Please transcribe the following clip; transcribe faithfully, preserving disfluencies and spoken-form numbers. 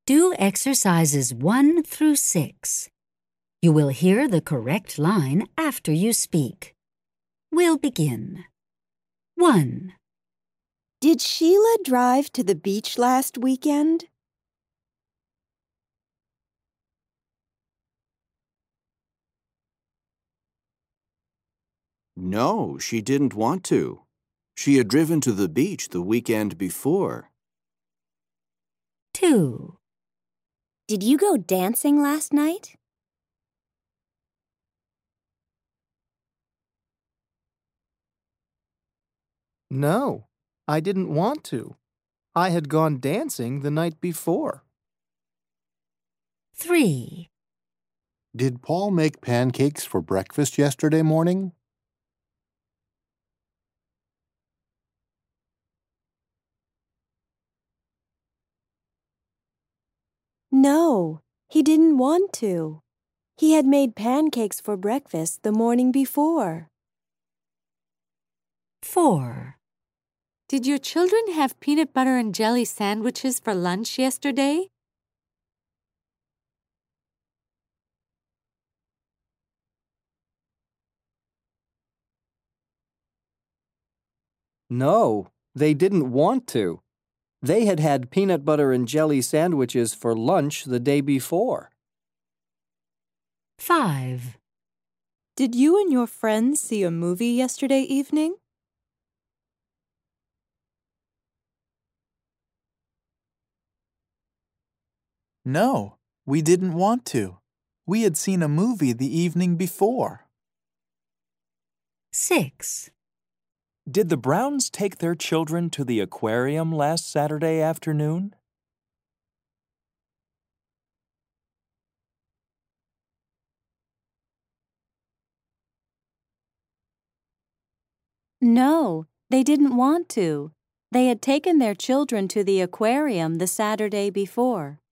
Do exercises one through six. You will hear the correct line after you speak. We'll begin. one. Did Sheila drive to the beach last weekend? No, she didn't want to. She had driven to the beach the weekend before. two. Did you go dancing last night? No, I didn't want to. I had gone dancing the night before. three. Did Paul make pancakes for breakfast yesterday morning? No, he didn't want to. He had made pancakes for breakfast the morning before. four. Did your children have peanut butter and jelly sandwiches for lunch yesterday? No, they didn't want to. They had had peanut butter and jelly sandwiches for lunch the day before. five. Did you and your friends see a movie yesterday evening? No, we didn't want to. We had seen a movie the evening before. six. Did the Browns take their children to the aquarium last Saturday afternoon? No, they didn't want to. They had taken their children to the aquarium the Saturday before.